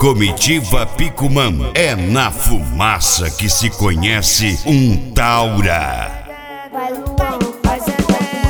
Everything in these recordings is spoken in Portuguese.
Comitiva Picumã, é na fumaça que se conhece um Taura. Vai Luan, faz a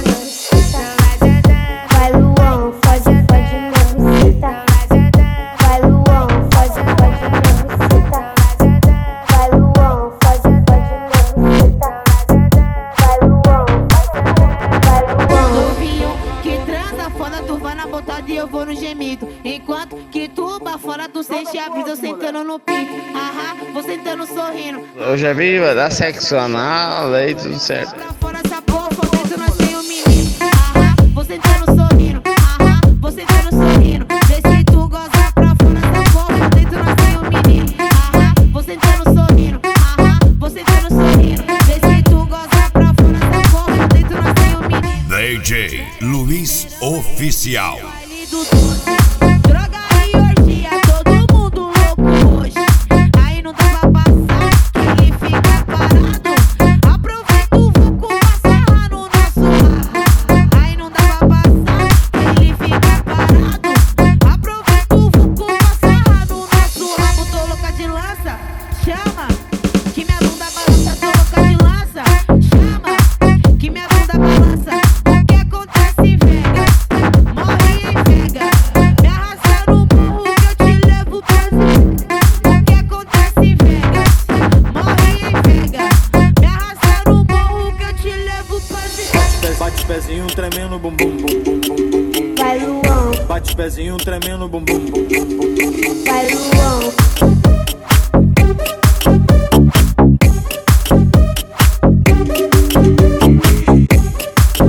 vai Luan, faz a pode na buceta. Vai Luan, faz a pode na buceta. Vai Luan, faz a pode na buceta. Vai Luan, vai Luan. Novinho que transa fora, tu vai na botada e eu vou no gemido. Enquanto que tu bafora, tu sente a brisa sentando no pinto. Aham, vou sentando sorrindo. Eu já vi dar sexo anal, aí tudo certo. Pra fora essa porra, por dentro nós tem um menino. Aham, vou sentando sorrindo. Aham, vou sentando sorrindo. Vê se tu goza pra fora essa porra, por dentro nós tem um menino. Aham, vou sentando sorrindo. Aham, vou sentando sorrindo. Vê se tu goza pra fora essa porra, por dentro nós tem um menino. DJ Luiz Oficial. Baile do doce, droga e orgia, todo mundo louco hoje. Aí não dá pra passar, que ele fica parado. Aproveita o vulco pra sarrar no nosso ar. Aí não dá pra passar, que ele fica parado. Aproveita o vulco pra sarrar no nosso rabo. Tô louca de lança, chama, que minha bunda balança. Tô louca de lança, chama, que minha bunda balança. O que acontece em Vegas, morre em Vegas. Me arrasta no morro que eu te levo pra Vegas. O que acontece em Vegas, morre em Vegas. Me arrasta no morro que eu te levo pra Vegas. Bate pezinho tremendo, bum bum bum bum bum bum. Vai Luan, Bate pezinho tremendo, bum bum bum bum bum. vai Luan.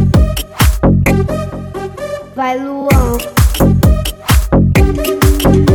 Vai Luan.